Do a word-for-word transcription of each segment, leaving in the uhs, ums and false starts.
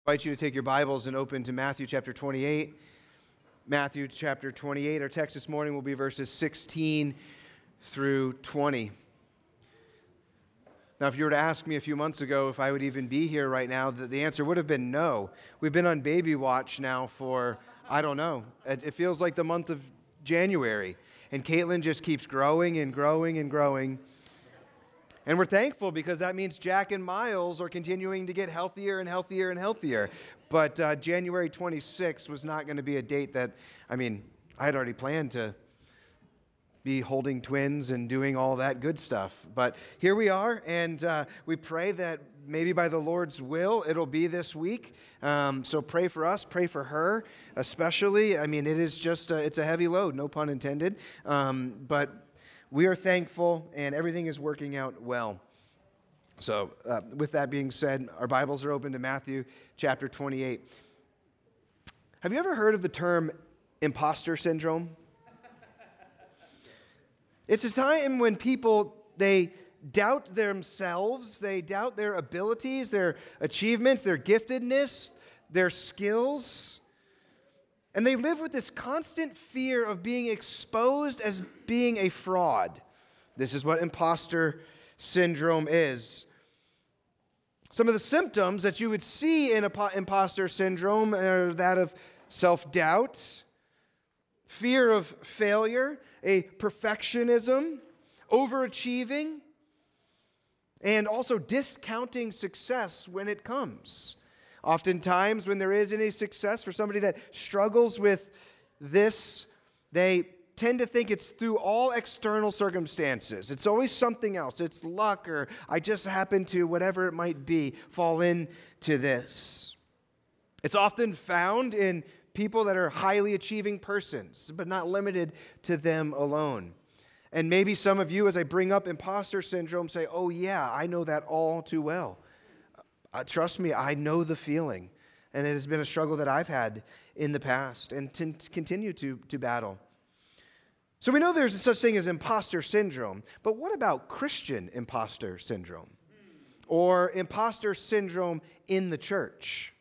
I invite you to take your Bibles and open to Matthew chapter twenty-eight. Matthew chapter twenty-eight. Our text this morning will be verses sixteen through twenty. Now, if you were to ask me a few months ago if I would even be here right now, the, the answer would have been no. We've been on baby watch now for, I don't know, it, it feels like the month of January. And Caitlin just keeps growing and growing and growing. And we're thankful because that means Jack and Miles are continuing to get healthier and healthier and healthier. But uh, January twenty-sixth was not going to be a date that, I mean, I had already planned to be holding twins and doing all that good stuff. But here we are, and uh, we pray that maybe by the Lord's will, it'll be this week. Um, so pray for us, pray for her especially. I mean, it is just, a, it's a heavy load, no pun intended. Um, but we are thankful, and everything is working out well. So, uh, with that being said, our Bibles are open to Matthew chapter twenty-eight. Have you ever heard of the term imposter syndrome? It's a time when people, they doubt themselves, they doubt their abilities, their achievements, their giftedness, their skills. And they live with this constant fear of being exposed as being a fraud. This is what imposter syndrome is. Some of the symptoms that you would see in imposter syndrome are that of self-doubt, fear of failure, a perfectionism, overachieving, and also discounting success when it comes. Oftentimes, when there is any success for somebody that struggles with this, they tend to think it's through all external circumstances. It's always something else. It's luck, or I just happen to, whatever it might be, fall into this. It's often found in people that are highly achieving persons, but not limited to them alone. And maybe some of you, as I bring up imposter syndrome, say, oh yeah, I know that all too well. Uh, trust me, I know the feeling, and it has been a struggle that I've had in the past and to continue to, to battle. So we know there's such thing as imposter syndrome, but what about Christian imposter syndrome? Or imposter syndrome in the church?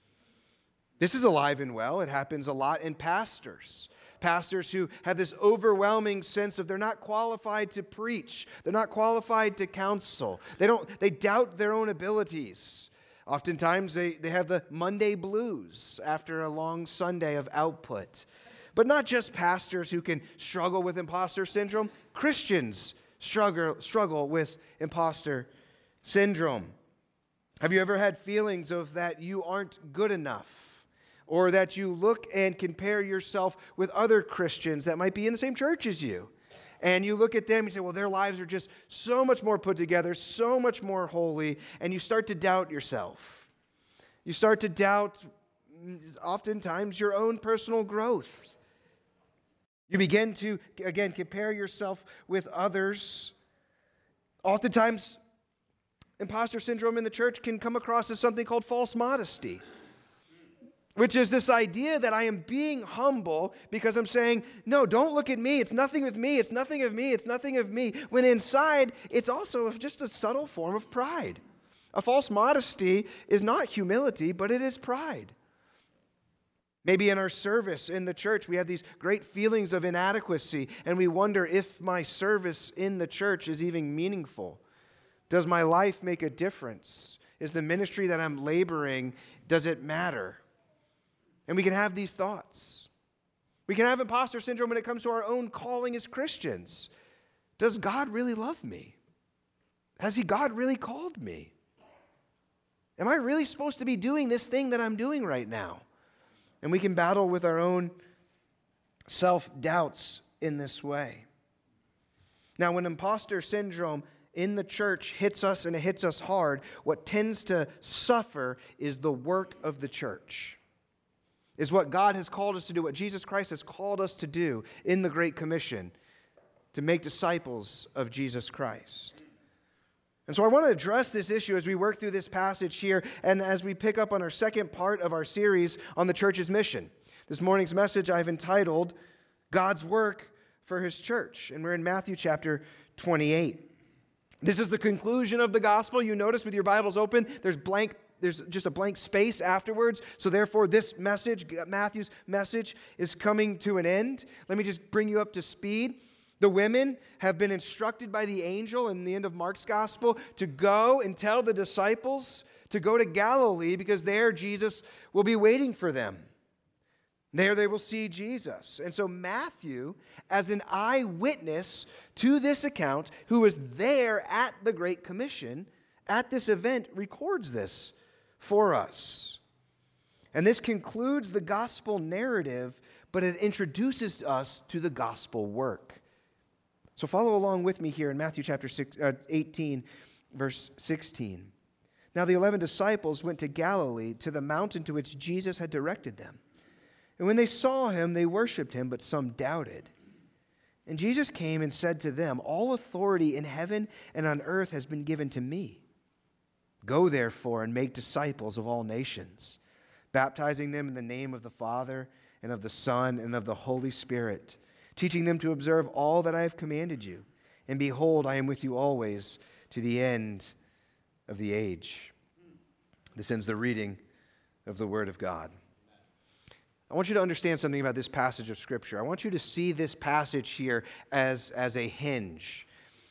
This is alive and well. It happens a lot in pastors. Pastors who have this overwhelming sense of they're not qualified to preach. They're not qualified to counsel. They don't. They doubt their own abilities. Oftentimes they, they have the Monday blues after a long Sunday of output. But not just pastors who can struggle with imposter syndrome. Christians struggle, struggle with imposter syndrome. Have you ever had feelings of that you aren't good enough? Or that you look and compare yourself with other Christians that might be in the same church as you. And you look at them and you say, well, their lives are just so much more put together, so much more holy, and you start to doubt yourself. You start to doubt, oftentimes, your own personal growth. You begin to, again, compare yourself with others. Oftentimes, imposter syndrome in the church can come across as something called false modesty, which is this idea that I am being humble because I'm saying, no, don't look at me. It's nothing with me. It's nothing of me. It's nothing of me. When inside, it's also just a subtle form of pride. A false modesty is not humility, but it is pride. Maybe in our service in the church, we have these great feelings of inadequacy, and we wonder if my service in the church is even meaningful. Does my life make a difference? Is the ministry that I'm laboring, does it matter? And we can have these thoughts. We can have imposter syndrome when it comes to our own calling as Christians. Does God really love me? Has He God really called me? Am I really supposed to be doing this thing that I'm doing right now? And we can battle with our own self-doubts in this way. Now, when imposter syndrome in the church hits us, and it hits us hard, what tends to suffer is the work of the church. Is what God has called us to do, what Jesus Christ has called us to do in the Great Commission, to make disciples of Jesus Christ. And so I want to address this issue as we work through this passage here and as we pick up on our second part of our series on the church's mission. This morning's message I've entitled, God's Work for His Church, and we're in Matthew chapter twenty-eight. This is the conclusion of the gospel. You notice with your Bibles open, there's blank there's just a blank space afterwards. So therefore, this message, Matthew's message, is coming to an end. Let me just bring you up to speed. The women have been instructed by the angel in the end of Mark's gospel to go and tell the disciples to go to Galilee because there Jesus will be waiting for them. There they will see Jesus. And so Matthew, as an eyewitness to this account, who was there at the Great Commission, at this event, records this for us. And this concludes the gospel narrative, but it introduces us to the gospel work. So follow along with me here in Matthew chapter six, uh, eighteen, verse sixteen. Now the eleven disciples went to Galilee, to the mountain to which Jesus had directed them. And when they saw him, they worshipped him, but some doubted. And Jesus came and said to them, all authority in heaven and on earth has been given to me. Go therefore and make disciples of all nations, baptizing them in the name of the Father and of the Son and of the Holy Spirit, teaching them to observe all that I have commanded you. And behold, I am with you always to the end of the age. This ends the reading of the Word of God. I want you to understand something about this passage of Scripture. I want you to see this passage here as, as a hinge,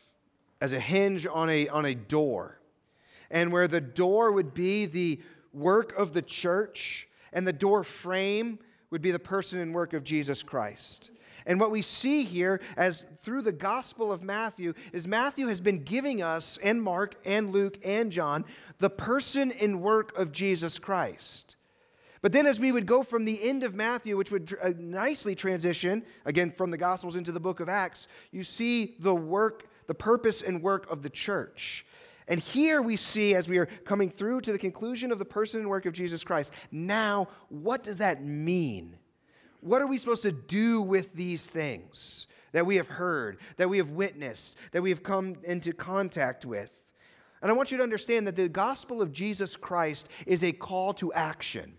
as a hinge on a, on a door. And where the door would be the work of the church, and the door frame would be the person and work of Jesus Christ. And what we see here as through the Gospel of Matthew is Matthew has been giving us, and Mark and Luke and John, the person and work of Jesus Christ. But then as we would go from the end of Matthew, which would uh, nicely transition, again, from the Gospels into the book of Acts, you see the work, the purpose and work of the church. And here we see, as we are coming through to the conclusion of the person and work of Jesus Christ, now, what does that mean? What are we supposed to do with these things that we have heard, that we have witnessed, that we have come into contact with? And I want you to understand that the gospel of Jesus Christ is a call to action.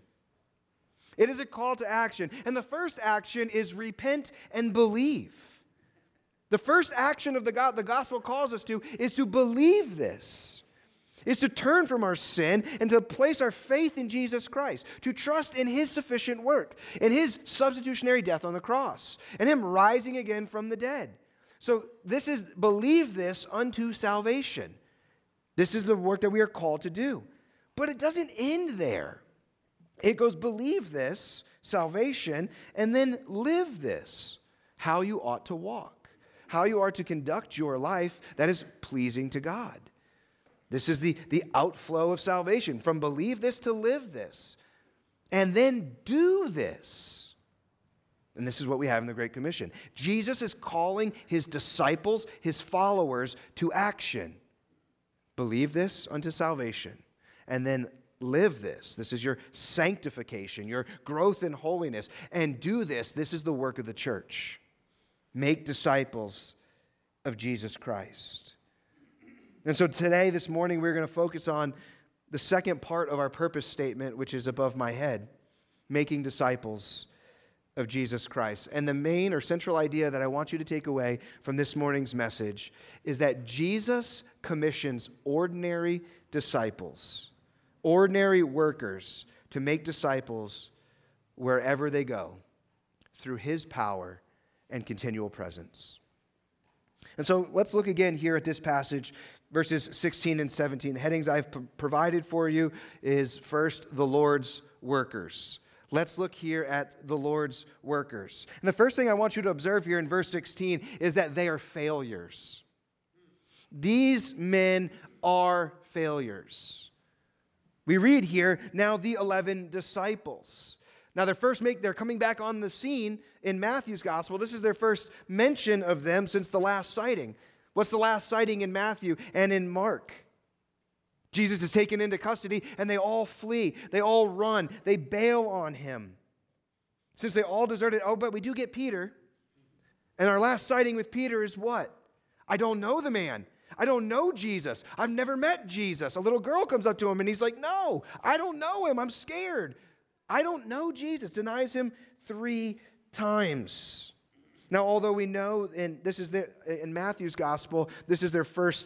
It is a call to action. And the first action is repent and believe. The first action of the God the gospel calls us to is to believe this, is to turn from our sin and to place our faith in Jesus Christ, to trust in His sufficient work, in His substitutionary death on the cross, and Him rising again from the dead. So this is, believe this unto salvation. This is the work that we are called to do. But it doesn't end there. It goes, believe this, salvation, and then live this, how you ought to walk, how you are to conduct your life that is pleasing to God. This is the, the outflow of salvation, from believe this to live this, and then do this. And this is what we have in the Great Commission. Jesus is calling His disciples, His followers, to action. Believe this unto salvation, and then live this. This is your sanctification, your growth in holiness. And do this. This is the work of the church. Make disciples of Jesus Christ. And so today, this morning, we're going to focus on the second part of our purpose statement, which is above my head, making disciples of Jesus Christ. And the main or central idea that I want you to take away from this morning's message is that Jesus commissions ordinary disciples, ordinary workers, to make disciples wherever they go through His power and continual presence. And so let's look again here at this passage, verses sixteen and seventeen. The headings I've p- provided for you is first, the Lord's workers. Let's look here at the Lord's workers. And the first thing I want you to observe here in verse sixteen is that they are failures. These men are failures. We read here, now the eleven disciples. Now they're first make they're coming back on the scene in Matthew's gospel. This is their first mention of them since the last sighting. What's the last sighting in Matthew and in Mark? Jesus is taken into custody and they all flee. They all run. They bail on Him. Since they all deserted, oh, but we do get Peter. And our last sighting with Peter is what? I don't know the man. I don't know Jesus. I've never met Jesus. A little girl comes up to him and he's like, no, I don't know Him. I'm scared. I don't know Jesus. Denies Him three times. Now, although we know, and this is the, in Matthew's gospel, this is their first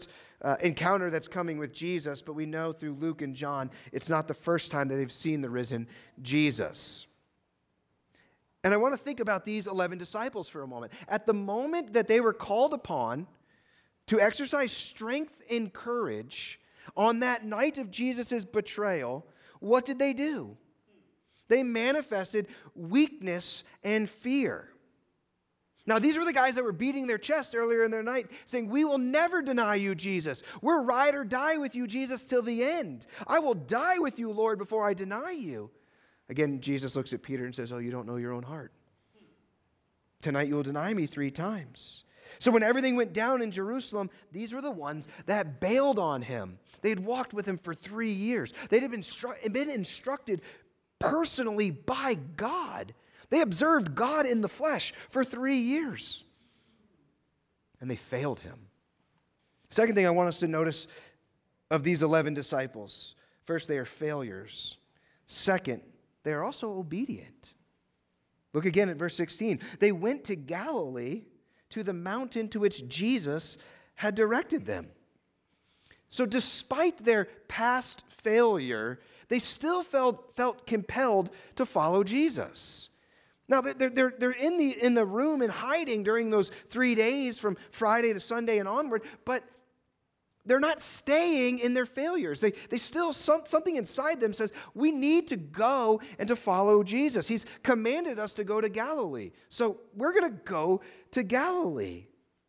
uh, encounter that's coming with Jesus, but we know through Luke and John, it's not the first time that they've seen the risen Jesus. And I want to think about these eleven disciples for a moment. At the moment that they were called upon to exercise strength and courage on that night of Jesus' betrayal, what did they do? They manifested weakness and fear. Now, these were the guys that were beating their chest earlier in their night, saying, we will never deny you, Jesus. We're ride or die with you, Jesus, till the end. I will die with you, Lord, before I deny you. Again, Jesus looks at Peter and says, oh, you don't know your own heart. Tonight you will deny me three times. So when everything went down in Jerusalem, these were the ones that bailed on him. They had walked with him for three years. They'd have been, instru- been instructed personally by God. They observed God in the flesh for three years. And they failed him. Second thing I want us to notice of these eleven disciples. First, they are failures. Second, they are also obedient. Look again at verse sixteen. They went to Galilee, to the mountain to which Jesus had directed them. So despite their past failure, they still felt, felt compelled to follow Jesus. Now, they're, they're, they're in, the, in the room and hiding during those three days from Friday to Sunday and onward, but they're not staying in their failures. They, they still, some, something inside them says, we need to go and to follow Jesus. He's commanded us to go to Galilee. So we're going to go to Galilee.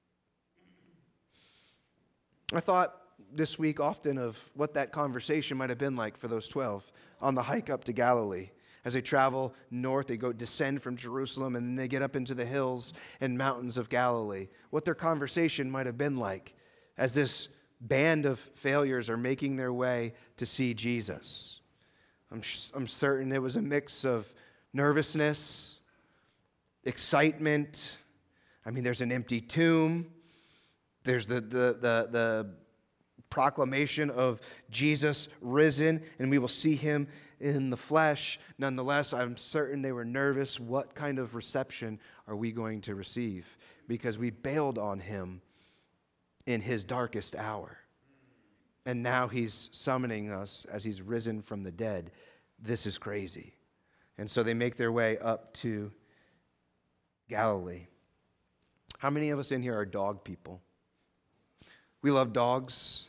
I thought this week often of what that conversation might have been like for those twelve on the hike up to Galilee. As they travel north, they go descend from Jerusalem, and then they get up into the hills and mountains of Galilee. What their conversation might have been like as this band of failures are making their way to see Jesus. I'm, I'm certain it was a mix of nervousness, excitement. I mean, there's an empty tomb. There's the, the, the, the proclamation of Jesus risen, and we will see him in the flesh. Nonetheless, I'm certain they were nervous. What kind of reception are we going to receive? Because we bailed on him in his darkest hour. And now he's summoning us as he's risen from the dead. This is crazy. And so they make their way up to Galilee. How many of us in here are dog people? We love dogs.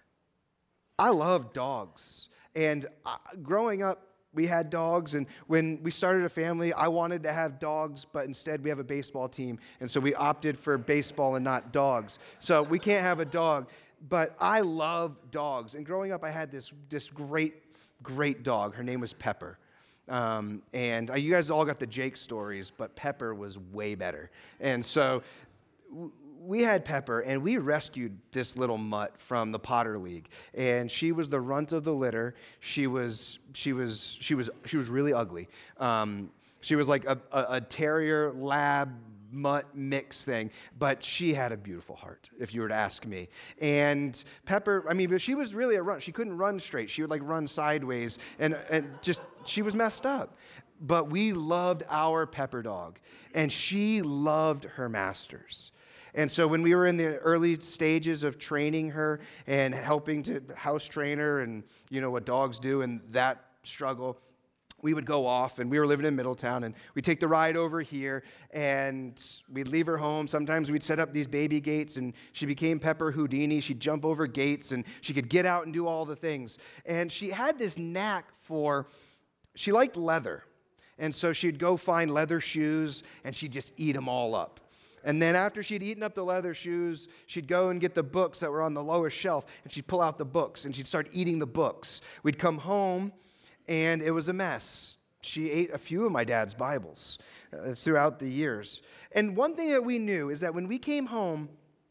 I love dogs. And uh, growing up, we had dogs, and when we started a family, I wanted to have dogs, but instead we have a baseball team, and so we opted for baseball and not dogs. So we can't have a dog, but I love dogs. And growing up, I had this, this great, great dog. Her name was Pepper. Um, and uh, you guys all got the Jake stories, but Pepper was way better. And so w- we had Pepper, and we rescued this little mutt from the Potter League. And she was the runt of the litter. She was she was she was she was really ugly. Um, she was like a, a, a terrier lab mutt mix thing, but she had a beautiful heart, if you were to ask me. And Pepper, I mean, but she was really a runt. She couldn't run straight. She would like run sideways, and and just she was messed up. But we loved our Pepper dog, and she loved her masters. And so when we were in the early stages of training her and helping to house train her and, you know, what dogs do in that struggle, we would go off, and we were living in Middletown, and we'd take the ride over here, and we'd leave her home. Sometimes we'd set up these baby gates, and she became Pepper Houdini. She'd jump over gates, and she could get out and do all the things. And she had this knack for, she liked leather. And so she'd go find leather shoes, and she'd just eat them all up. And then after she'd eaten up the leather shoes, she'd go and get the books that were on the lowest shelf, and she'd pull out the books, and she'd start eating the books. We'd come home, and it was a mess. She ate a few of my dad's Bibles uh, throughout the years. And one thing that we knew is that when we came home,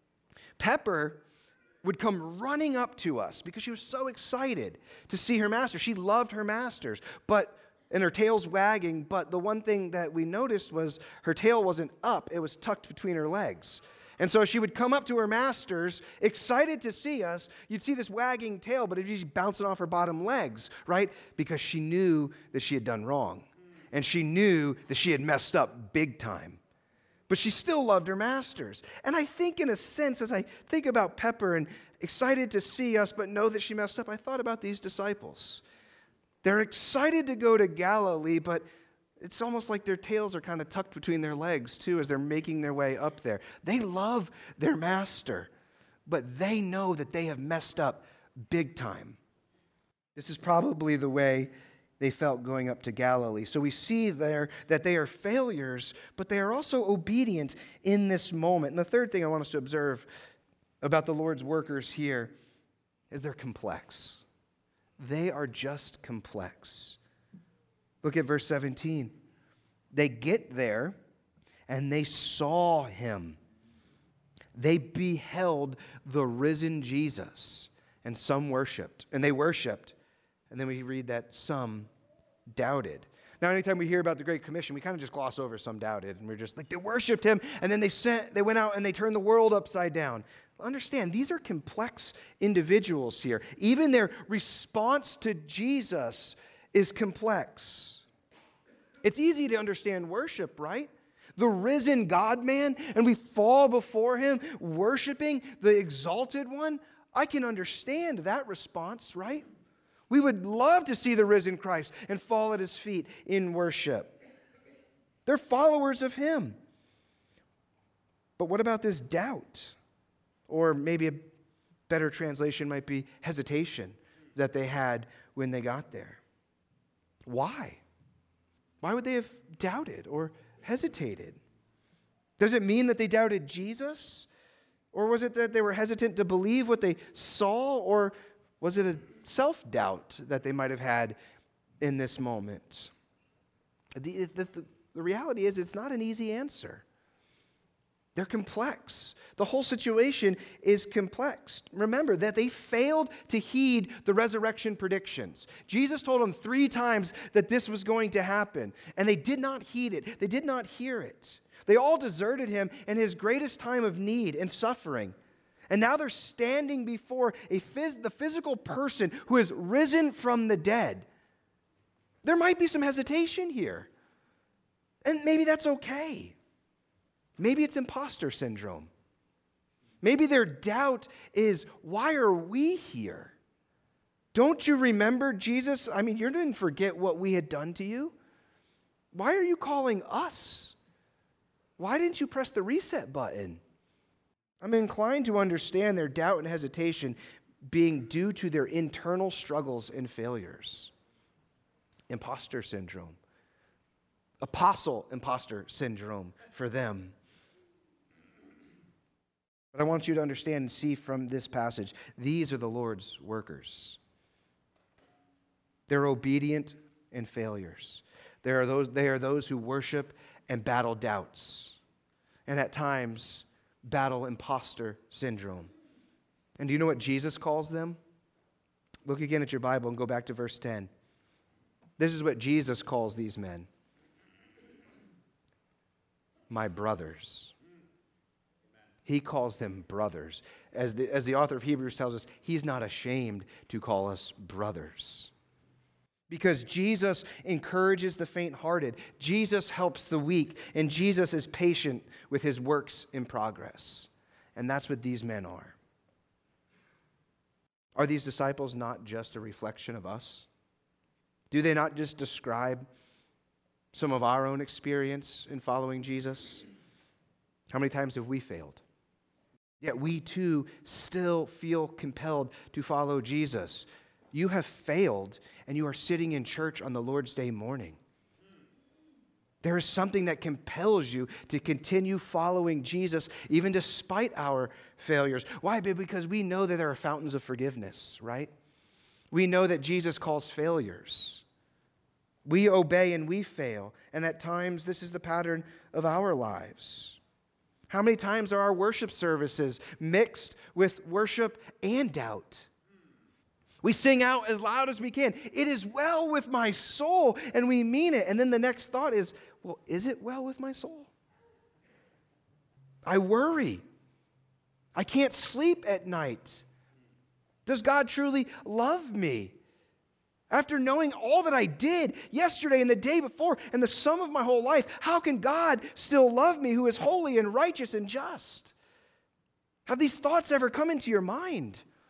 Pepper would come running up to us because she was so excited to see her master. She loved her masters, but and her tail's wagging, but the one thing that we noticed was her tail wasn't up, it was tucked between her legs. And so she would come up to her masters, excited to see us. You'd see this wagging tail, but it'd be bouncing off her bottom legs, right? Because she knew that she had done wrong. And she knew that she had messed up big time. But she still loved her masters. And I think in a sense, as I think about Pepper and excited to see us, but know that she messed up. I thought about these disciples. They're excited to go to Galilee, but it's almost like their tails are kind of tucked between their legs, too, as they're making their way up there. They love their master, but they know that they have messed up big time. This is probably the way they felt going up to Galilee. So we see there that they are failures, but they are also obedient in this moment. And the third thing I want us to observe about the Lord's workers here is they're complex. They are just complex. Look at verse seventeen. They get there and they saw him. They beheld the risen Jesus, and some worshiped. And they worshiped. And then we read that some doubted. Now, anytime we hear about the Great Commission, we kind of just gloss over some doubted. And we're just like, they worshiped him, and then they sent, they went out and they turned the world upside down. Understand, these are complex individuals here. Even their response to Jesus is complex. It's easy to understand worship, right? The risen God-man, and we fall before him, worshiping the exalted one. I can understand that response, right? We would love to see the risen Christ and fall at his feet in worship. They're followers of him. But what about this doubt? Or maybe a better translation might be hesitation that they had when they got there. Why? Why would they have doubted or hesitated? Does it mean that they doubted Jesus? Or was it that they were hesitant to believe what they saw? Or was it a self-doubt that they might have had in this moment? The, the, the reality is it's not an easy answer. They're complex. The whole situation is complex. Remember that they failed to heed the resurrection predictions. Jesus told them three times that this was going to happen, and they did not heed it. They did not hear it. They all deserted him in his greatest time of need and suffering. And now they're standing before a phys- the physical person who has risen from the dead. There might be some hesitation here. And maybe that's okay. Maybe it's imposter syndrome. Maybe their doubt is, why are we here? Don't you remember Jesus? I mean, you didn't forget what we had done to you. Why are you calling us? Why didn't you press the reset button? I'm inclined to understand their doubt and hesitation being due to their internal struggles and failures. Imposter syndrome. Apostle imposter syndrome for them. But I want you to understand and see from this passage, these are the Lord's workers. They're obedient and failures. There are those, they are those who worship and battle doubts. And at times, battle imposter syndrome. And do you know what Jesus calls them? Look again at your Bible and go back to verse ten. This is what Jesus calls these men. My brothers. He calls them brothers. As the, as the author of Hebrews tells us, he's not ashamed to call us brothers. Because Jesus encourages the faint-hearted. Jesus helps the weak. And Jesus is patient with his works in progress. And that's what these men are. Are these disciples not just a reflection of us? Do they not just describe some of our own experience in following Jesus? How many times have we failed? Yet we too still feel compelled to follow Jesus. You have failed, and you are sitting in church on the Lord's Day morning. There is something that compels you to continue following Jesus, even despite our failures. Why? Because we know that there are fountains of forgiveness, right? We know that Jesus calls failures. We obey and we fail, and at times this is the pattern of our lives. How many times are our worship services mixed with worship and doubt? We sing out as loud as we can. It is well with my soul, and we mean it. And then the next thought is, well, is it well with my soul? I worry. I can't sleep at night. Does God truly love me? After knowing all that I did yesterday and the day before and the sum of my whole life, how can God still love me who is holy and righteous and just? Have these thoughts ever come into your mind?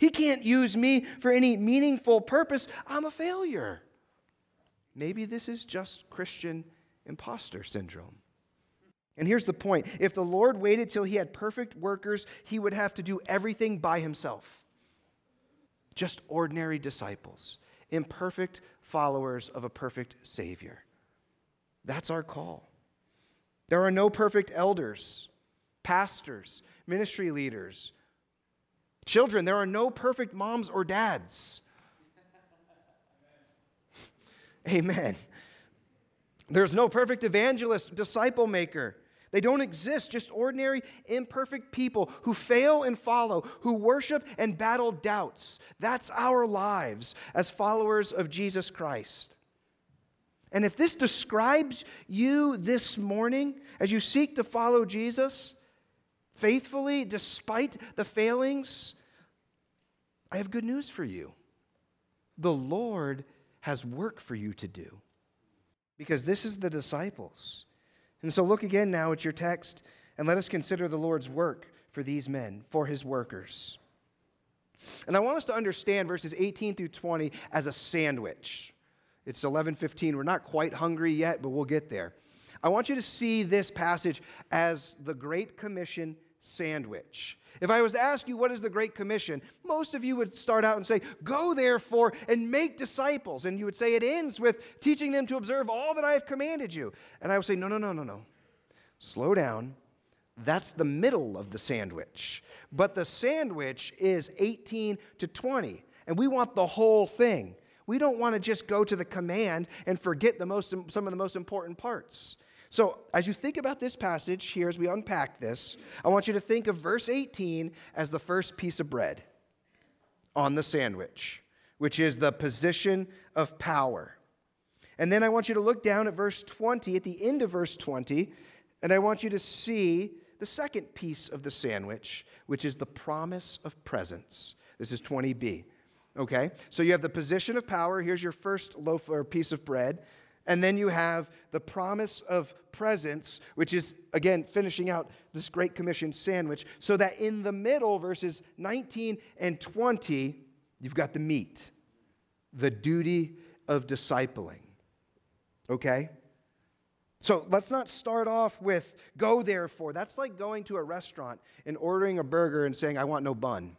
He can't use me for any meaningful purpose. I'm a failure. Maybe this is just Christian imposter syndrome. And here's the point. If the Lord waited till he had perfect workers, he would have to do everything by himself. Just ordinary disciples, imperfect followers of a perfect Savior. That's our call. There are no perfect elders, pastors, ministry leaders, children. There are no perfect moms or dads. Amen. There's no perfect evangelist, disciple maker. They don't exist, just ordinary, imperfect people who fail and follow, who worship and battle doubts. That's our lives as followers of Jesus Christ. And if this describes you this morning as you seek to follow Jesus faithfully despite the failings, I have good news for you. The Lord has work for you to do. Because this is the disciples. And so look again now at your text and let us consider the Lord's work for these men, for his workers. And I want us to understand verses eighteen through twenty as a sandwich. It's eleven fifteen. We're not quite hungry yet, but we'll get there. I want you to see this passage as the Great Commission sandwich. If I was to ask you what is the Great Commission, most of you would start out and say, go therefore and make disciples. And you would say it ends with teaching them to observe all that I have commanded you. And I would say, no, no, no, no, no. Slow down. That's the middle of the sandwich. But the sandwich is eighteen to twenty. And we want the whole thing. We don't want to just go to the command and forget the most, some of the most important parts. So as you think about this passage here, as we unpack this, I want you to think of verse eighteen as the first piece of bread on the sandwich, which is the position of power. And then I want you to look down at verse twenty, at the end of verse twenty, and I want you to see the second piece of the sandwich, which is the promise of presence. This is twenty b. Okay? So you have the position of power. Here's your first loaf or piece of bread. And then you have the promise of presence, which is, again, finishing out this Great Commission sandwich, so that in the middle, verses nineteen and twenty, you've got the meat, the duty of discipling. Okay? So let's not start off with go therefore. That's like going to a restaurant and ordering a burger and saying, I want no bun.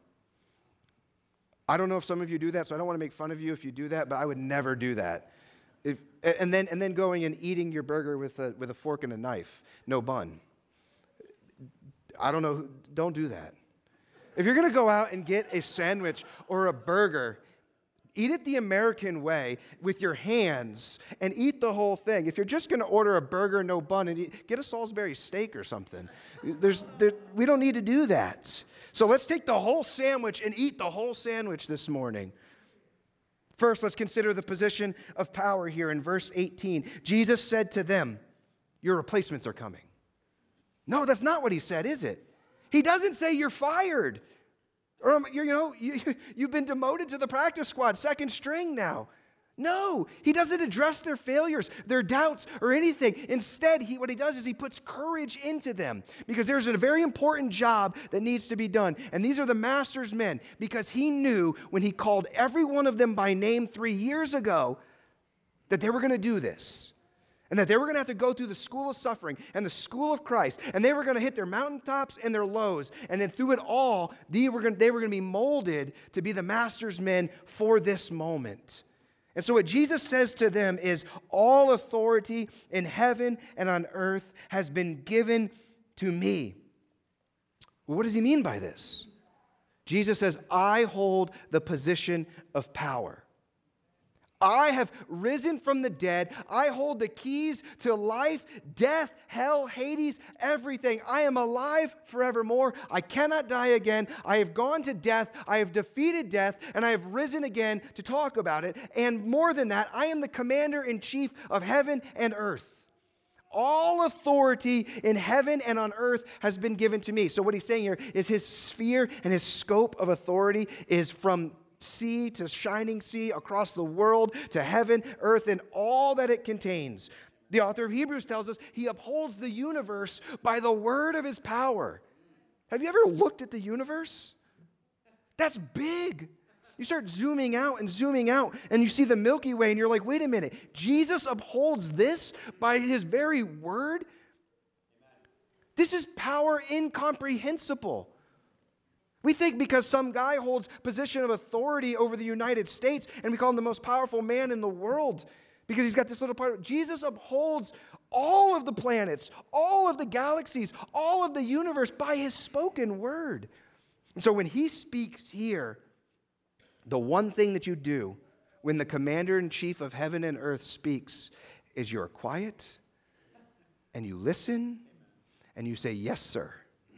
I don't know if some of you do that, so I don't want to make fun of you if you do that, but I would never do that. If, and then and then going and eating your burger with a with a fork and a knife, no bun. I don't know. Don't do that. If you're going to go out and get a sandwich or a burger, eat it the American way with your hands and eat the whole thing. If you're just going to order a burger, no bun, and eat, get a Salisbury steak or something. There's there, we don't need to do that. So let's take the whole sandwich and eat the whole sandwich this morning. First, let's consider the position of power here in verse eighteen. Jesus said to them, your replacements are coming. No, that's not what he said, is it? He doesn't say you're fired. Or, you know, you, you've been demoted to the practice squad, second string now. No, he doesn't address their failures, their doubts, or anything. Instead, he, what he does is he puts courage into them because there's a very important job that needs to be done. And these are the master's men because he knew when he called every one of them by name three years ago that they were going to do this. And that they were going to have to go through the school of suffering and the school of Christ. And they were going to hit their mountaintops and their lows. And then through it all, they were going, they were going to be molded to be the master's men for this moment. And so what Jesus says to them is, all authority in heaven and on earth has been given to me. Well, what does he mean by this? Jesus says, I hold the position of power. I have risen from the dead. I hold the keys to life, death, hell, Hades, everything. I am alive forevermore. I cannot die again. I have gone to death. I have defeated death, and I have risen again to talk about it. And more than that, I am the commander-in-chief of heaven and earth. All authority in heaven and on earth has been given to me. So what he's saying here is his sphere and his scope of authority is from sea to shining sea, across the world, to heaven, earth, and all that it contains. The author of Hebrews tells us he upholds the universe by the word of his power. Have you ever looked at the universe? That's big. You start zooming out and zooming out, and you see the Milky Way, and you're like, wait a minute. Jesus upholds this by his very word? This is power incomprehensible. We think because some guy holds position of authority over the United States, and we call him the most powerful man in the world because he's got this little part. Jesus upholds all of the planets, all of the galaxies, all of the universe by his spoken word. And so when he speaks here, the one thing that you do when the commander-in-chief of heaven and earth speaks is you're quiet and you listen and you say, yes, sir.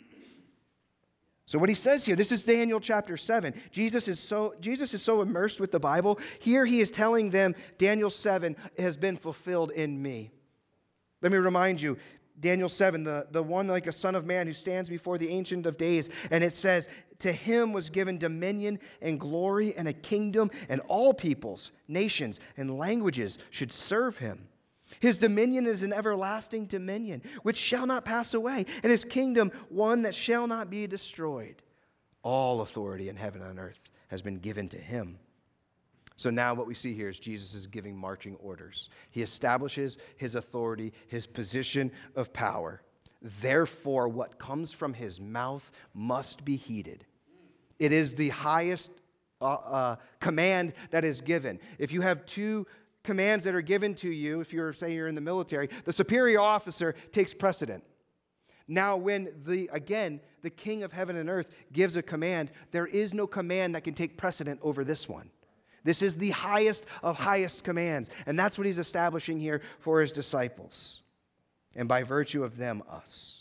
So what he says here, this is Daniel chapter seven. Jesus is so Jesus is so immersed with the Bible. Here he is telling them, Daniel seven has been fulfilled in me. Let me remind you, Daniel seven, the, the one like a son of man who stands before the Ancient of Days, and it says, to him was given dominion and glory and a kingdom, and all peoples, nations, and languages should serve him. His dominion is an everlasting dominion, which shall not pass away, and his kingdom one that shall not be destroyed. All authority in heaven and earth has been given to him. So now what we see here is Jesus is giving marching orders. He establishes his authority, his position of power. Therefore, what comes from his mouth must be heeded. It is the highest uh, uh, command that is given. If you have two commands that are given to you, if you're, say you're in the military, the superior officer takes precedent. Now, when the, again, the King of heaven and earth gives a command, there is no command that can take precedent over this one. This is the highest of highest commands, and that's what he's establishing here for his disciples, and by virtue of them, us.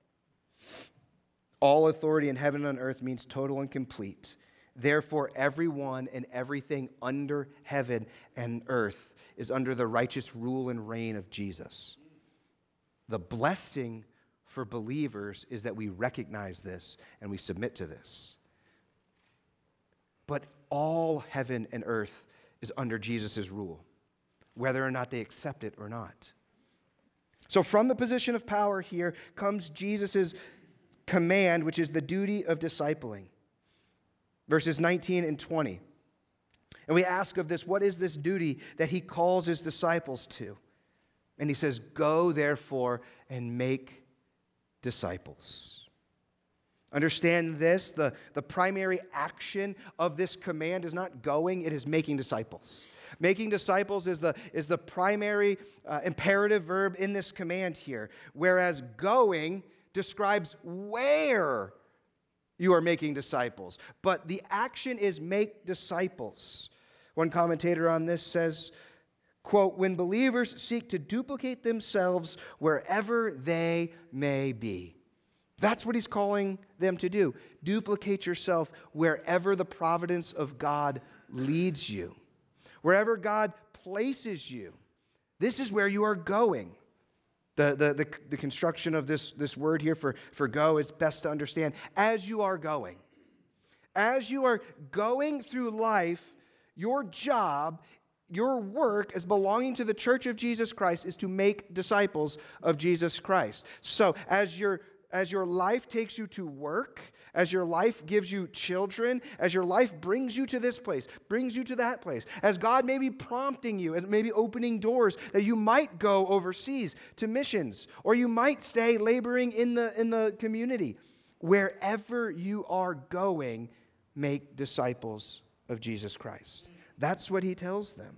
All authority in heaven and on earth means total and complete. Therefore, everyone and everything under heaven and earth is under the righteous rule and reign of Jesus. The blessing for believers is that we recognize this and we submit to this. But all heaven and earth is under Jesus' rule, whether or not they accept it or not. So from the position of power here comes Jesus' command, which is the duty of discipling. Verses nineteen and twenty. And we ask of this, what is this duty that he calls his disciples to? And he says, go therefore and make disciples. Understand this, the, the primary action of this command is not going, it is making disciples. Making disciples is the, is the primary uh, imperative verb in this command here, whereas going describes where you are making disciples. But the action is make disciples. One commentator on this says, quote, when believers seek to duplicate themselves wherever they may be. That's what he's calling them to do. Duplicate yourself wherever the providence of God leads you. Wherever God places you. This is where you are going. The, the, the, the construction of this, this word here for, for go is best to understand as you are going. As you are going through life, your job, your work as belonging to the Church of Jesus Christ is to make disciples of Jesus Christ. So as you're As your life takes you to work, as your life gives you children, as your life brings you to this place, brings you to that place, as God may be prompting you, and maybe opening doors that you might go overseas to missions, or you might stay laboring in the, in the community. Wherever you are going, make disciples of Jesus Christ. That's what he tells them.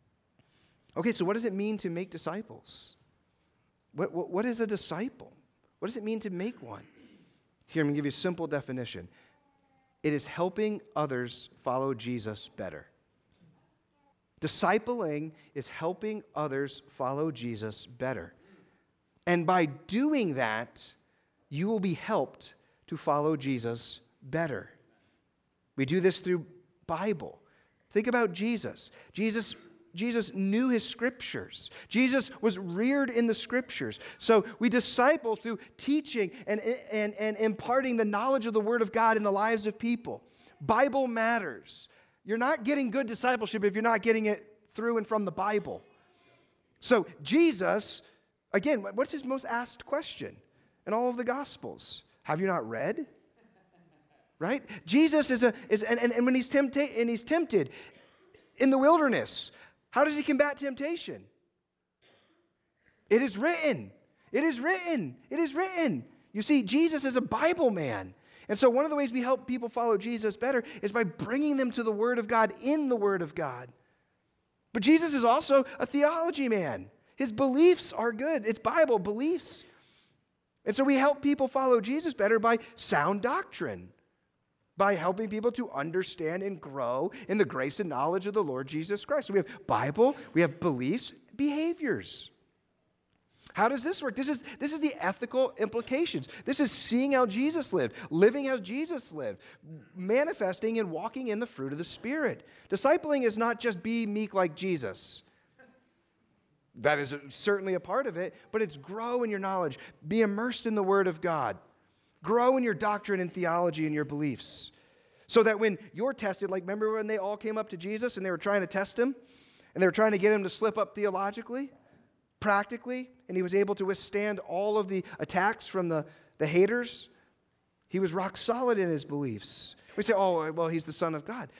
Okay, so what does it mean to make disciples? What, what, what is a disciple? What does it mean to make one? Here, I'm going to give you a simple definition. It is helping others follow Jesus better. Discipling is helping others follow Jesus better. And by doing that, you will be helped to follow Jesus better. We do this through Bible. Think about Jesus. Jesus Jesus knew his scriptures. Jesus was reared in the scriptures. So we disciple through teaching and, and, and imparting the knowledge of the Word of God in the lives of people. Bible matters. You're not getting good discipleship if you're not getting it through and from the Bible. So Jesus, again, what's his most asked question in all of the Gospels? Have you not read? right? Jesus is a, is, and, and, and when he's tempted, and he's tempted in the wilderness, how does he combat temptation? It is written. It is written. It is written. You see, Jesus is a Bible man. And so one of the ways we help people follow Jesus better is by bringing them to the Word of God in the Word of God. But Jesus is also a theology man. His beliefs are good. It's Bible beliefs. And so we help people follow Jesus better by sound doctrine, by helping people to understand and grow in the grace and knowledge of the Lord Jesus Christ. So we have Bible, we have beliefs, behaviors. How does this work? This is, this is the ethical implications. This is seeing how Jesus lived, living how Jesus lived, manifesting and walking in the fruit of the Spirit. Discipling is not just be meek like Jesus. That is certainly a part of it, but it's grow in your knowledge, be immersed in the Word of God, grow in your doctrine and theology and your beliefs, so that when you're tested, like remember when they all came up to Jesus and they were trying to test him, and they were trying to get him to slip up theologically, practically, and he was able to withstand all of the attacks from the, the haters. He was rock solid in his beliefs. We say, oh, well, he's the Son of God.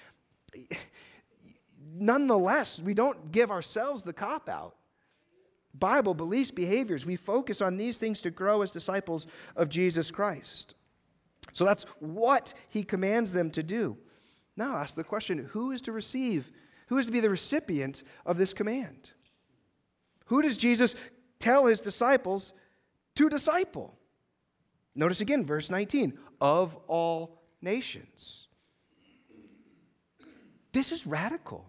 Nonetheless, we don't give ourselves the cop-out. Bible, beliefs, behaviors, we focus on these things to grow as disciples of Jesus Christ. So that's what he commands them to do. Now ask the question, who is to receive, who is to be the recipient of this command? Who does Jesus tell his disciples to disciple? Notice again, verse nineteen, of all nations. This is radical.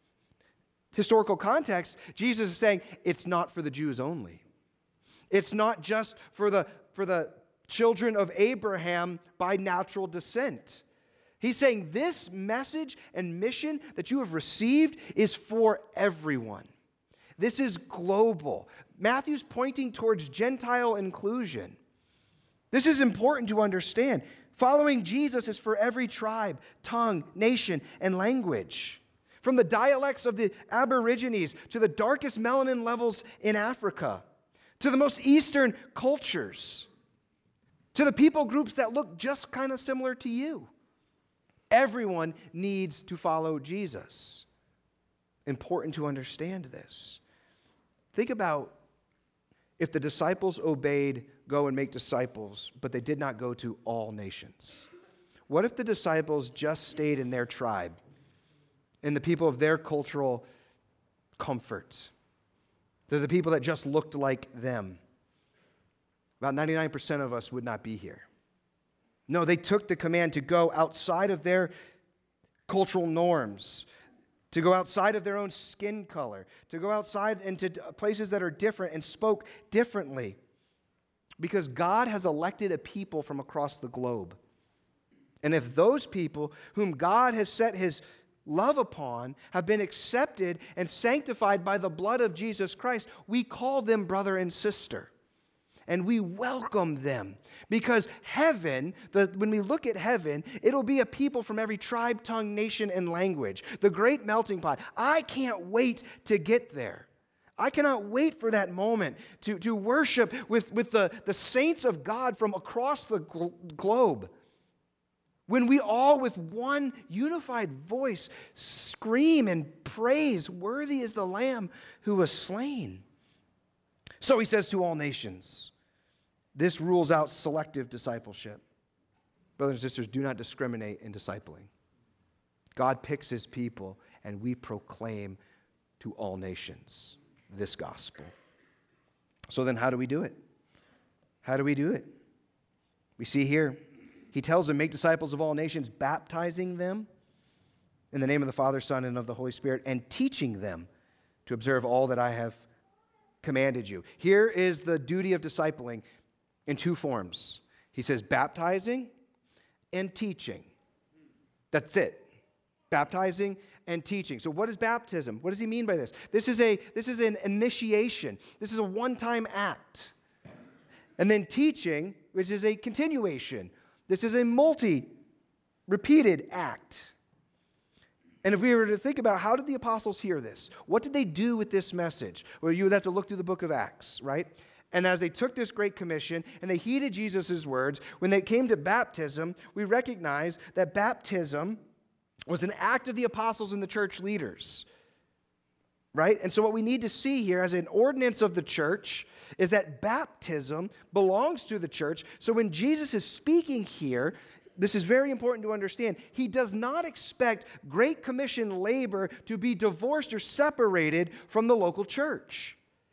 Historical context, Jesus is saying it's not for the Jews only. It's not just for the, for the children of Abraham by natural descent. He's saying this message and mission that you have received is for everyone. This is global. Matthew's pointing towards Gentile inclusion. This is important to understand. Following Jesus is for every tribe, tongue, nation, and language. From the dialects of the Aborigines to the darkest melanin levels in Africa, to the most Eastern cultures, to the people groups that look just kind of similar to you. Everyone needs to follow Jesus. Important to understand this. Think about if the disciples obeyed, go and make disciples, but they did not go to all nations. What if the disciples just stayed in their tribe, in the people of their cultural comfort? They're the people that just looked like them. About ninety-nine percent of us would not be here. No, they took the command to go outside of their cultural norms, to go outside of their own skin color, to go outside into places that are different and spoke differently. Because God has elected a people from across the globe. And if those people whom God has set his love upon have been accepted and sanctified by the blood of Jesus Christ, we call them brother and sister. And we welcome them. Because heaven, the, when we look at heaven, it'll be a people from every tribe, tongue, nation, and language. The great melting pot. I can't wait to get there. I cannot wait for that moment to, to worship with, with the, the saints of God from across the glo- globe. When we all with one unified voice scream and praise, worthy is the Lamb who was slain. So he says to all nations, this rules out selective discipleship. Brothers and sisters, do not discriminate in discipling. God picks his people, and we proclaim to all nations this gospel. So then how do we do it? How do we do it? We see here, he tells them, make disciples of all nations, baptizing them in the name of the Father, Son, and of the Holy Spirit, and teaching them to observe all that I have commanded you. Here is the duty of discipling in two forms. He says baptizing and teaching. That's it. Baptizing and teaching. So what is baptism? What does he mean by this? This is a this is an initiation. This is a one-time act. And then teaching, which is a continuation. This is a multi-repeated act. And if we were to think about how did the apostles hear this? What did they do with this message? Well, you would have to look through the book of Acts, right? And as they took this great commission and they heeded Jesus' words, when they came to baptism, we recognize that baptism was an act of the apostles and the church leaders. Right? And so what we need to see here as an ordinance of the church is that baptism belongs to the church. So when Jesus is speaking here, this is very important to understand. He does not expect Great Commission labor to be divorced or separated from the local church.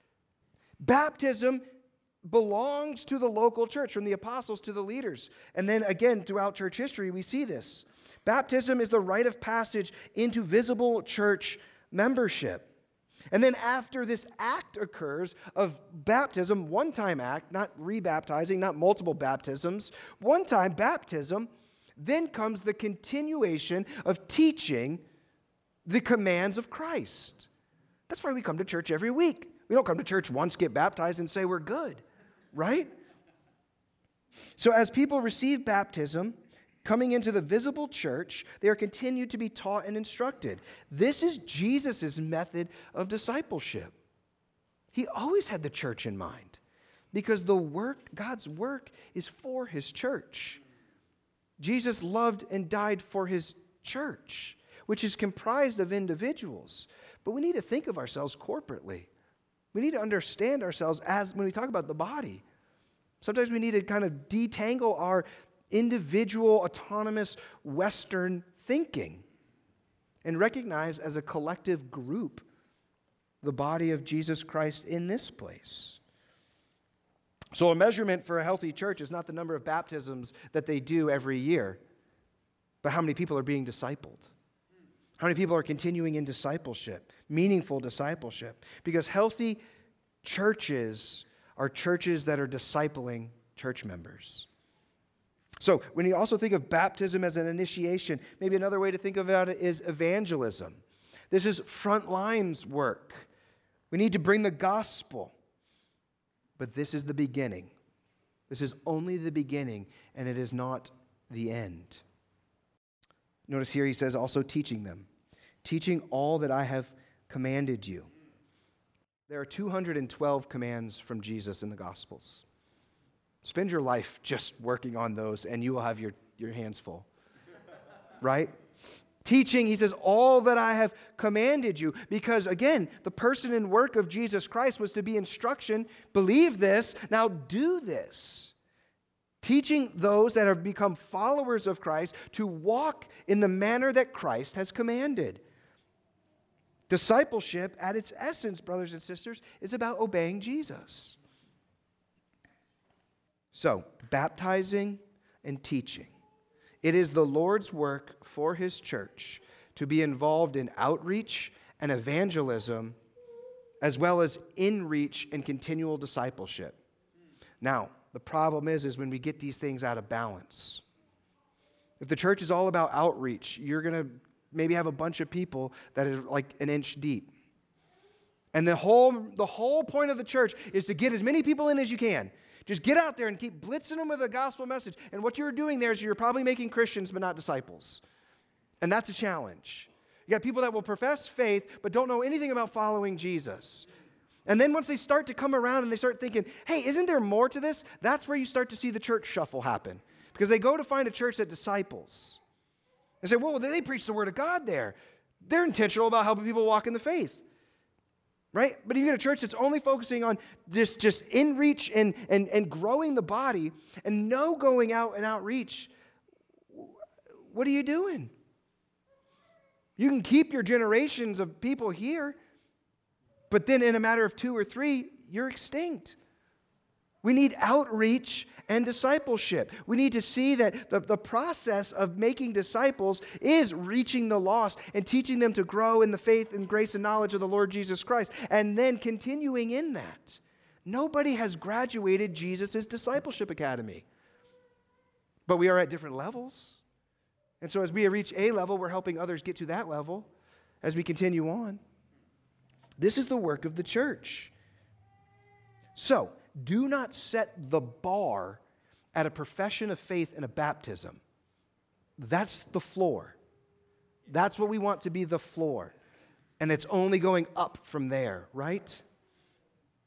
Baptism belongs to the local church, from the apostles to the leaders. And then again, throughout church history, we see this. Baptism is the rite of passage into visible church membership. And then after this act occurs of baptism, one-time act, not rebaptizing, not multiple baptisms, one-time baptism, then comes the continuation of teaching the commands of Christ. That's why we come to church every week. We don't come to church once, get baptized, and say we're good, right? So as people receive baptism, coming into the visible church, they are continued to be taught and instructed. This is Jesus' method of discipleship. He always had the church in mind because the work, God's work is for his church. Jesus loved and died for his church, which is comprised of individuals. But we need to think of ourselves corporately. We need to understand ourselves as, when we talk about the body, sometimes we need to kind of detangle our individual, autonomous, Western thinking and recognize as a collective group the body of Jesus Christ in this place. So a measurement for a healthy church is not the number of baptisms that they do every year, but how many people are being discipled. How many people are continuing in discipleship, meaningful discipleship? Because healthy churches are churches that are discipling church members. So when you also think of baptism as an initiation, maybe another way to think about it is evangelism. This is front lines work. We need to bring the gospel. But this is the beginning. This is only the beginning, and it is not the end. Notice here he says also teaching them. Teaching all that I have commanded you. There are two hundred twelve commands from Jesus in the Gospels. Spend your life just working on those, and you will have your, your hands full. Right? Teaching, he says, all that I have commanded you. Because, again, the person and work of Jesus Christ was to be instruction. Believe this, now do this. Teaching those that have become followers of Christ to walk in the manner that Christ has commanded. Discipleship, at its essence, brothers and sisters, is about obeying Jesus. So, baptizing and teaching. It is the Lord's work for his church to be involved in outreach and evangelism, as well as in-reach and continual discipleship. Now, the problem is, is when we get these things out of balance. If the church is all about outreach, you're going to maybe have a bunch of people that are like an inch deep. And the whole, the whole point of the church is to get as many people in as you can. Just get out there and keep blitzing them with a gospel message. And what you're doing there is you're probably making Christians but not disciples. And that's a challenge. You got people that will profess faith but don't know anything about following Jesus. And then once they start to come around and they start thinking, hey, isn't there more to this? That's where you start to see the church shuffle happen. Because they go to find a church that disciples. They say, well, they preach the word of God there. They're intentional about helping people walk in the faith. Right? But if you get a church that's only focusing on just, just in-reach and, and, and growing the body and no going out and outreach, what are you doing? You can keep your generations of people here, but then in a matter of two or three, you're extinct. We need outreach and discipleship. We need to see that the, the process of making disciples is reaching the lost and teaching them to grow in the faith and grace and knowledge of the Lord Jesus Christ, and then continuing in that. Nobody has graduated Jesus' discipleship academy, but we are at different levels. And so as we reach a level, we're helping others get to that level as we continue on. This is the work of the church. So, do not set the bar at a profession of faith and a baptism. That's the floor. That's what we want to be the floor. And it's only going up from there, right?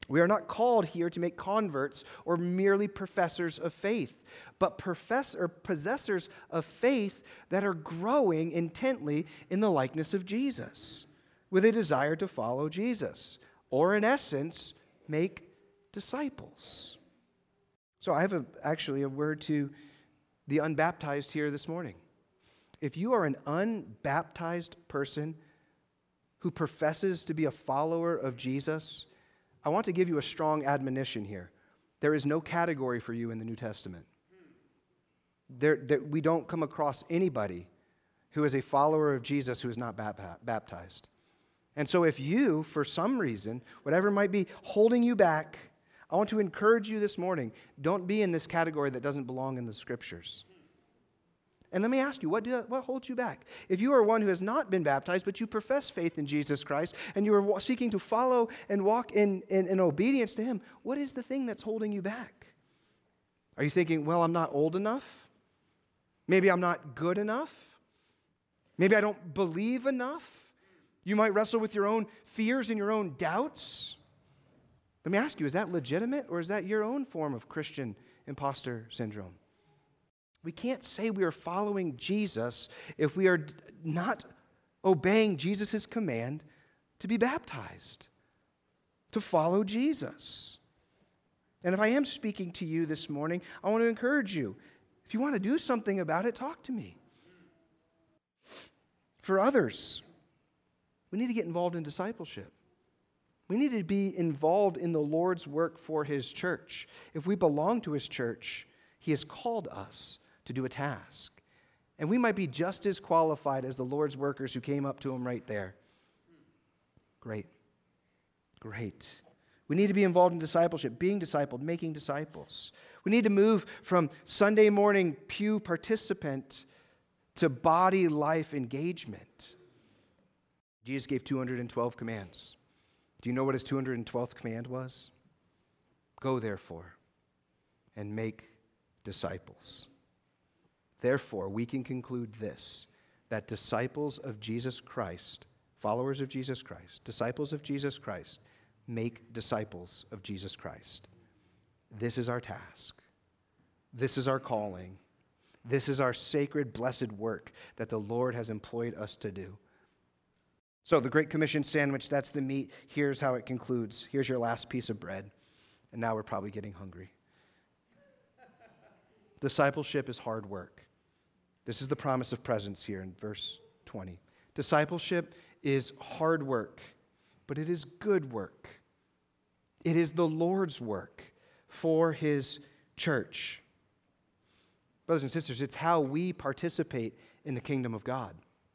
We are not called here to make converts or merely professors of faith, but profess or possessors of faith that are growing intently in the likeness of Jesus, with a desire to follow Jesus, or in essence, make disciples. So I have a, actually a word to the unbaptized here this morning. If you are an unbaptized person who professes to be a follower of Jesus, I want to give you a strong admonition here. There is no category for you in the New Testament. There, there, we don't come across anybody who is a follower of Jesus who is not baptized. And so if you, for some reason, whatever might be holding you back, I want to encourage you this morning, don't be in this category that doesn't belong in the Scriptures. And let me ask you, what, do, what holds you back? If you are one who has not been baptized, but you profess faith in Jesus Christ, and you are seeking to follow and walk in, in, in obedience to Him, what is the thing that's holding you back? Are you thinking, well, I'm not old enough? Maybe I'm not good enough? Maybe I don't believe enough? You might wrestle with your own fears and your own doubts. Let me ask you, is that legitimate, or is that your own form of Christian imposter syndrome? We can't say we are following Jesus if we are not obeying Jesus' command to be baptized, to follow Jesus. And if I am speaking to you this morning, I want to encourage you. If you want to do something about it, talk to me. For others, we need to get involved in discipleship. We need to be involved in the Lord's work for His church. If we belong to His church, He has called us to do a task. And we might be just as qualified as the Lord's workers who came up to Him right there. Great. Great. We need to be involved in discipleship, being discipled, making disciples. We need to move from Sunday morning pew participant to body life engagement. Jesus gave two hundred twelve commands. Do you know what His two hundred twelfth command was? Go therefore and make disciples. Therefore, we can conclude this, that disciples of Jesus Christ, followers of Jesus Christ, disciples of Jesus Christ, make disciples of Jesus Christ. This is our task. This is our calling. This is our sacred, blessed work that the Lord has employed us to do. So the Great Commission sandwich, that's the meat. Here's how it concludes. Here's your last piece of bread. And now we're probably getting hungry. Discipleship is hard work. This is the promise of presence here in verse twenty. Discipleship is hard work, but it is good work. It is the Lord's work for His church. Brothers and sisters, it's how we participate in the kingdom of God.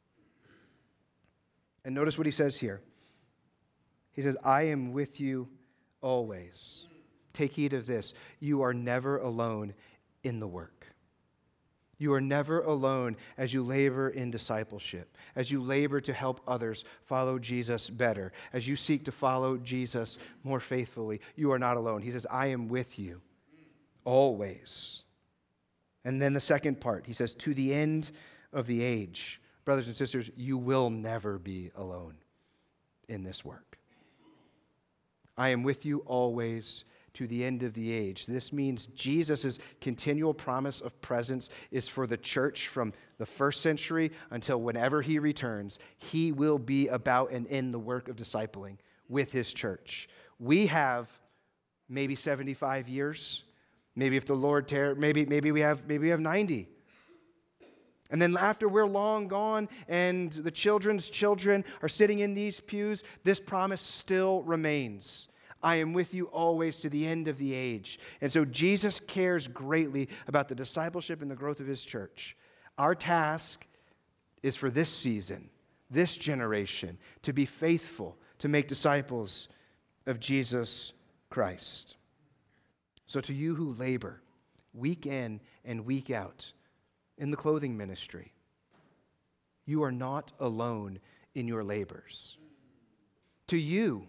And notice what He says here. He says, I am with you always. Take heed of this. You are never alone in the work. You are never alone as you labor in discipleship, as you labor to help others follow Jesus better, as you seek to follow Jesus more faithfully. You are not alone. He says, I am with you always. And then the second part, He says, to the end of the age. Brothers and sisters, you will never be alone in this work. I am with you always to the end of the age. This means Jesus' continual promise of presence is for the church from the first century until whenever He returns. He will be about and in the work of discipling with His church. We have maybe seventy-five years. Maybe if the Lord tear, maybe maybe we have maybe we have ninety. And then after we're long gone and the children's children are sitting in these pews, this promise still remains. I am with you always to the end of the age. And so Jesus cares greatly about the discipleship and the growth of His church. Our task is for this season, this generation, to be faithful, to make disciples of Jesus Christ. So to you who labor week in and week out in the clothing ministry, you are not alone in your labors. To you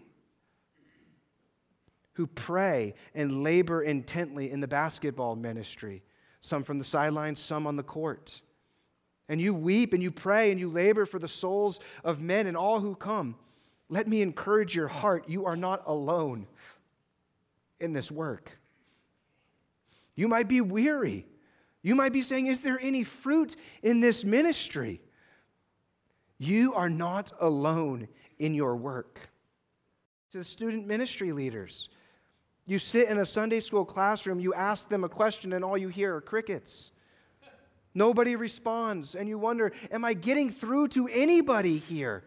who pray and labor intently in the basketball ministry, some from the sidelines, some on the court, and you weep and you pray and you labor for the souls of men and all who come, let me encourage your heart. You are not alone. in this work. You might be weary. You might be saying, is there any fruit in this ministry? You are not alone in your work. To the student ministry leaders, you sit in a Sunday school classroom, you ask them a question, and all you hear are crickets. Nobody responds, and you wonder, am I getting through to anybody here?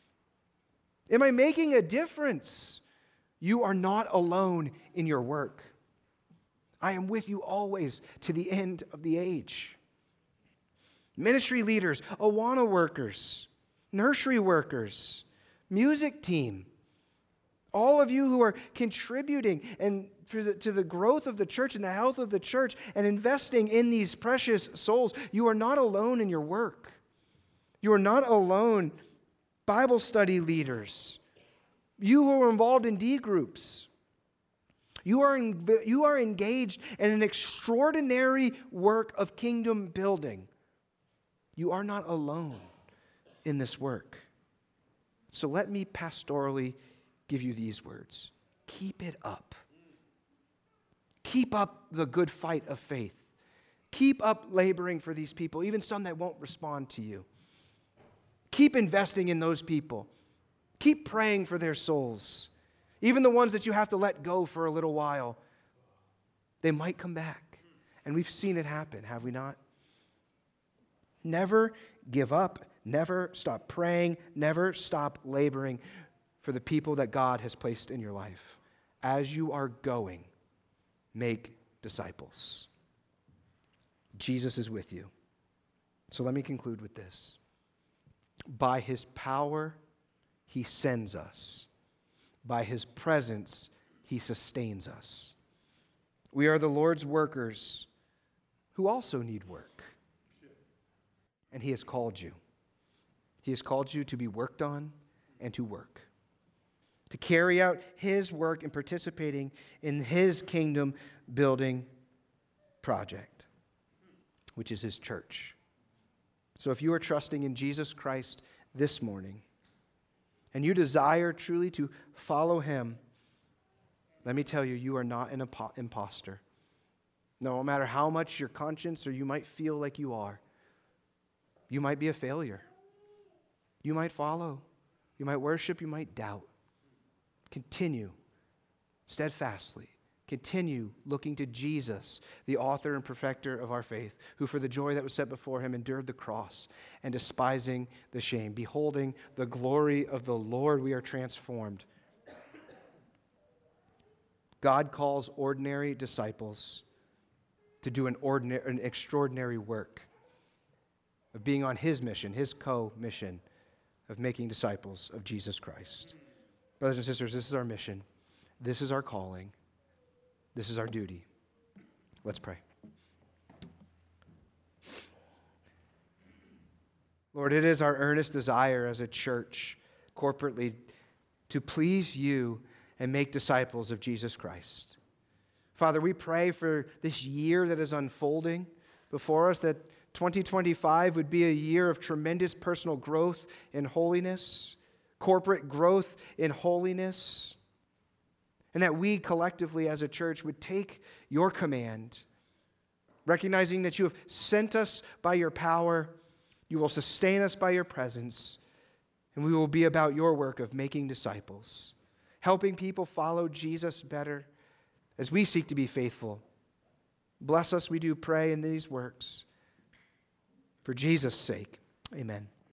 Am I making a difference? You are not alone in your work. I am with you always to the end of the age. Ministry leaders, Awana workers, nursery workers, music team, all of you who are contributing and to the, to the growth of the church and the health of the church and investing in these precious souls, you are not alone in your work. You are not alone. Bible study leaders, you who are involved in D groups, you are, in, you are engaged in an extraordinary work of kingdom building. You are not alone in this work. So let me pastorally give you these words. Keep it up. Keep up the good fight of faith. Keep up laboring for these people, even some that won't respond to you. Keep investing in those people. Keep praying for their souls. Even the ones that you have to let go for a little while, they might come back. And we've seen it happen, have we not? Never give up. Never stop praying. Never stop laboring for the people that God has placed in your life. As you are going, make disciples. Jesus is with you. So let me conclude with this. By his power, he sends us. By his presence, he sustains us. We are the Lord's workers who also need work. And he has called you. He has called you to be worked on and to work. To carry out his work and participating in his kingdom building project, which is his church. So if you are trusting in Jesus Christ this morning, and you desire truly to follow him, let me tell you, you are not an impo- imposter. No matter how much your conscience or you might feel like you are, you might be a failure. You might follow. You might worship. You might doubt. Continue steadfastly. Continue looking to Jesus, the author and perfecter of our faith, who for the joy that was set before him endured the cross, and despising the shame, beholding the glory of the Lord, we are transformed. God calls ordinary disciples to do an ordinary, an extraordinary work of being on his mission, his co-mission of making disciples of Jesus Christ. Brothers and sisters, this is our mission. This is our calling. This is our duty. Let's pray. Lord, it is our earnest desire as a church, corporately, to please you and make disciples of Jesus Christ. Father, we pray for this year that is unfolding before us, that twenty twenty-five would be a year of tremendous personal growth in holiness, corporate growth in holiness, and that we collectively as a church would take your command, recognizing that you have sent us by your power, you will sustain us by your presence, and we will be about your work of making disciples, helping people follow Jesus better as we seek to be faithful. Bless us, we do pray, in these works. For Jesus' sake, amen.